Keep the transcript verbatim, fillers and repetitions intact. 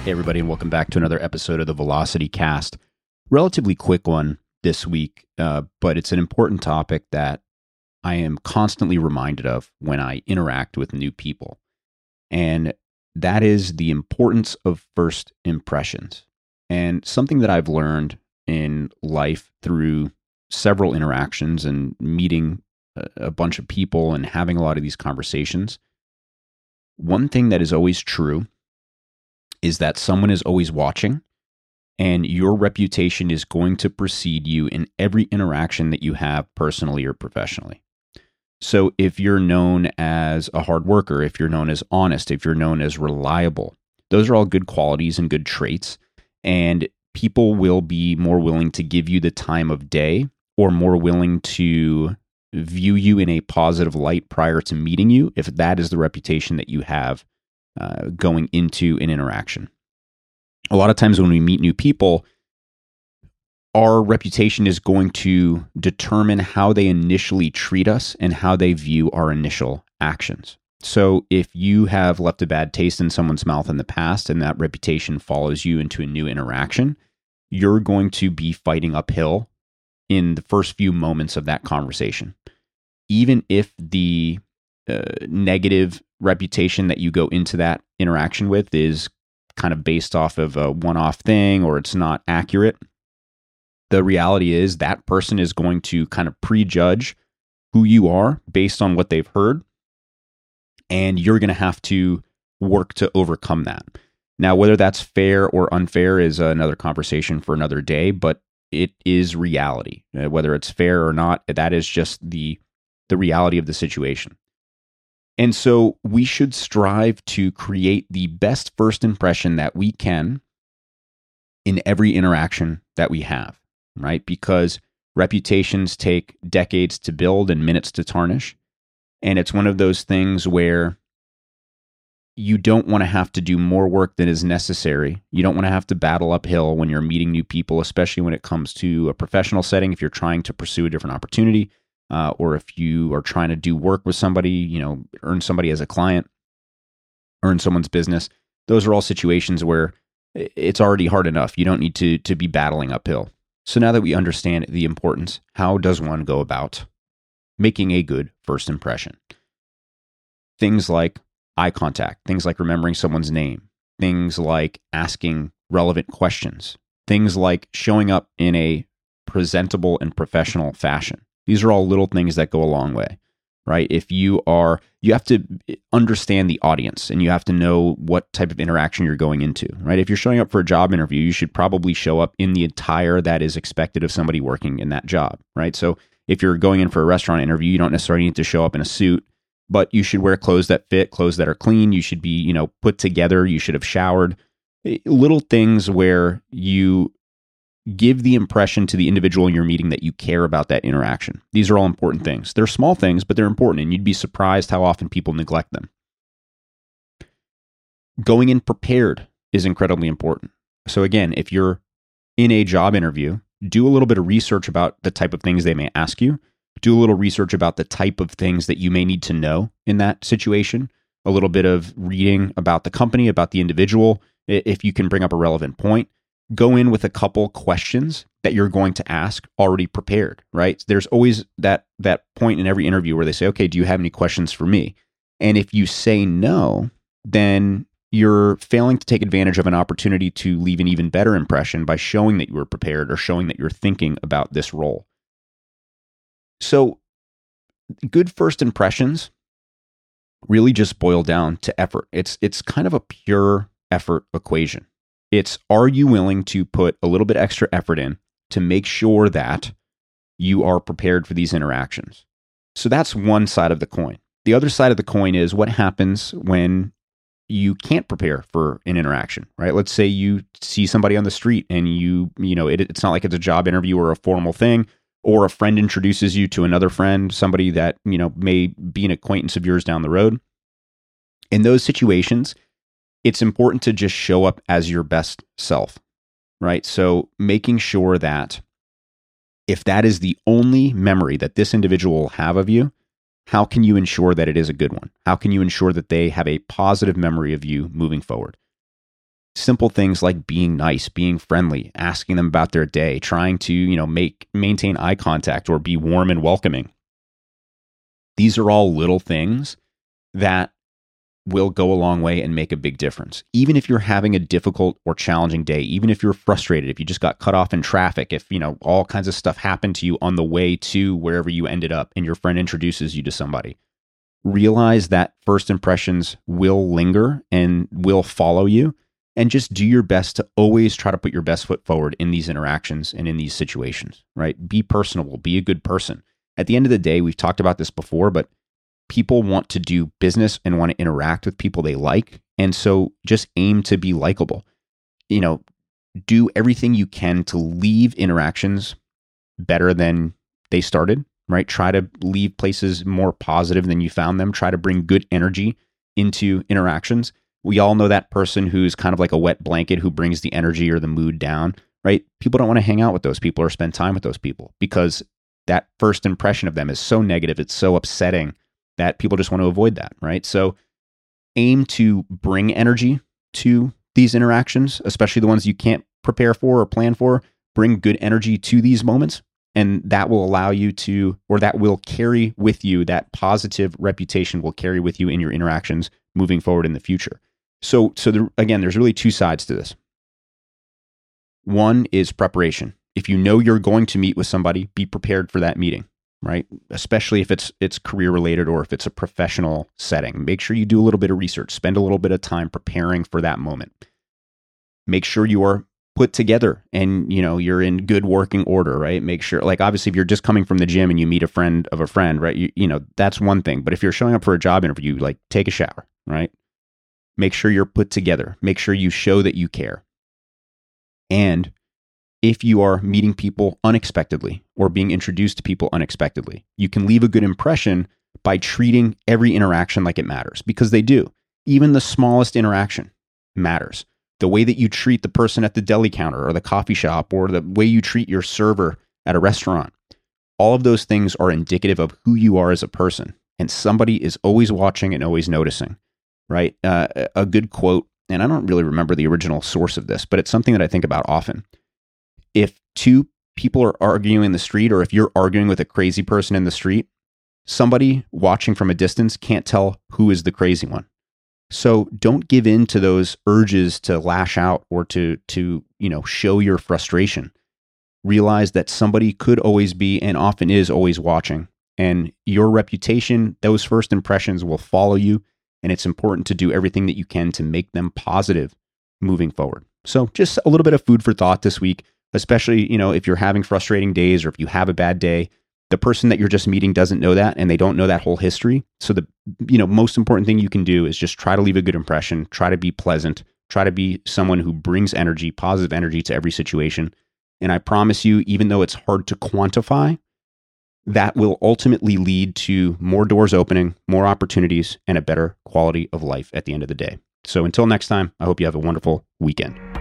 Hey, everybody, and welcome back to another episode of the Velocity Cast. Relatively quick one this week, uh, but it's an important topic that I am constantly reminded of when I interact with new people. And that is the importance of first impressions. And something that I've learned in life through several interactions and meeting a, a bunch of people and having a lot of these conversations. One thing that is always true is that someone is always watching, and your reputation is going to precede you in every interaction that you have personally or professionally. So if you're known as a hard worker, if you're known as honest, if you're known as reliable, those are all good qualities and good traits, and people will be more willing to give you the time of day or more willing to view you in a positive light prior to meeting you if that is the reputation that you have Uh, going into an interaction. A lot of times when we meet new people, our reputation is going to determine how they initially treat us and how they view our initial actions. So if you have left a bad taste in someone's mouth in the past and that reputation follows you into a new interaction, you're going to be fighting uphill in the first few moments of that conversation. Even if the uh, negative reputation that you go into that interaction with is kind of based off of a one-off thing or it's not accurate, the reality is that person is going to kind of prejudge who you are based on what they've heard, and you're going to have to work to overcome that. Now, whether that's fair or unfair is another conversation for another day, but it is reality. Uh, whether it's fair or not, that is just the the reality of the situation. And so we should strive to create the best first impression that we can in every interaction that we have, right? Because reputations take decades to build and minutes to tarnish. And it's one of those things where you don't want to have to do more work than is necessary. You don't want to have to battle uphill when you're meeting new people, especially when it comes to a professional setting, if you're trying to pursue a different opportunity. Uh, or if you are trying to do work with somebody, you know, earn somebody as a client, earn someone's business. Those are all situations where it's already hard enough. You don't need to to be battling uphill. So now that we understand the importance, how does one go about making a good first impression? Things like eye contact, things like remembering someone's name, things like asking relevant questions, things like showing up in a presentable and professional fashion. These are all little things that go a long way, right? If you are, you have to understand the audience and you have to know what type of interaction you're going into, right? If you're showing up for a job interview, you should probably show up in the attire that is expected of somebody working in that job, right? So if you're going in for a restaurant interview, you don't necessarily need to show up in a suit, but you should wear clothes that fit, clothes that are clean. You should be, you know, put together. You should have showered. Little things where you give the impression to the individual you're meeting that you care about that interaction. These are all important things. They're small things, but they're important, and you'd be surprised how often people neglect them. Going in prepared is incredibly important. So again, if you're in a job interview, do a little bit of research about the type of things they may ask you. Do a little research about the type of things that you may need to know in that situation. A little bit of reading about the company, about the individual, if you can bring up a relevant point. Go in with a couple questions that you're going to ask already prepared, right? There's always that that point in every interview where they say, okay, do you have any questions for me? And if you say no, then you're failing to take advantage of an opportunity to leave an even better impression by showing that you were prepared or showing that you're thinking about this role. So good first impressions really just boil down to effort. It's it's kind of a pure effort equation. It's, are you willing to put a little bit extra effort in to make sure that you are prepared for these interactions? So that's one side of the coin. The other side of the coin is what happens when you can't prepare for an interaction, right? Let's say you see somebody on the street and you, you know, it, it's not like it's a job interview or a formal thing, or a friend introduces you to another friend, somebody that, you know, may be an acquaintance of yours down the road. In those situations, it's important to just show up as your best self, right? So making sure that if that is the only memory that this individual will have of you, how can you ensure that it is a good one? How can you ensure that they have a positive memory of you moving forward? simple things like being nice, being friendly, asking them about their day, trying to, you know, make maintain eye contact or be warm and welcoming. These are all little things that will go a long way and make a big difference. Even if you're having a difficult or challenging day, even if you're frustrated, if you just got cut off in traffic, if, you know, all kinds of stuff happened to you on the way to wherever you ended up and your friend introduces you to somebody, realize that first impressions will linger and will follow you, and just do your best to always try to put your best foot forward in these interactions and in these situations, right? Be personable, be a good person. At the end of the day, we've talked about this before, but people want to do business and want to interact with people they like. And so just aim to be likable. You know, do everything you can to leave interactions better than they started, right? Try to leave places more positive than you found them. Try to bring good energy into interactions. We all know that person who's kind of like a wet blanket who brings the energy or the mood down, right? People don't want to hang out with those people or spend time with those people because that first impression of them is so negative. It's so upsetting that people just want to avoid that, right? So aim to bring energy to these interactions, especially the ones you can't prepare for or plan for. Bring good energy to these moments, and that will allow you to, or that will carry with you, that positive reputation will carry with you in your interactions moving forward in the future. So, so there, again, there's really two sides to this. One is preparation. If you know you're going to meet with somebody, be prepared for that meeting, right? Especially if it's it's career related or if it's a professional setting. Make sure you do a little bit of research. Spend a little bit of time preparing for that moment. Make sure you are put together and, you know, you're in good working order, right? Make sure, like, obviously, if you're just coming from the gym and you meet a friend of a friend, right? You, you know, that's one thing. But if you're showing up for a job interview, like, take a shower, right? Make sure you're put together. Make sure you show that you care. And if you are meeting people unexpectedly or being introduced to people unexpectedly, you can leave a good impression by treating every interaction like it matters, because they do. Even the smallest interaction matters. The way that you treat the person at the deli counter or the coffee shop, or the way you treat your server at a restaurant, all of those things are indicative of who you are as a person. And somebody is always watching and always noticing, right? Uh, a good quote, and I don't really remember the original source of this, but it's something that I think about often. If two people are arguing in the street, or if you're arguing with a crazy person in the street, somebody watching from a distance can't tell who is the crazy one. So don't give in to those urges to lash out or to, to, you know, show your frustration. Realize that somebody could always be, and often is, always watching. And your reputation, those first impressions will follow you. And it's important to do everything that you can to make them positive moving forward. So just a little bit of food for thought this week. Especially, you know, if you're having frustrating days or if you have a bad day, the person that you're just meeting doesn't know that, and they don't know that whole history. So the, you know, most important thing you can do is just try to leave a good impression, try to be pleasant, try to be someone who brings energy, positive energy to every situation. And I promise you, even though it's hard to quantify, that will ultimately lead to more doors opening, more opportunities, and a better quality of life at the end of the day. So until next time, I hope you have a wonderful weekend.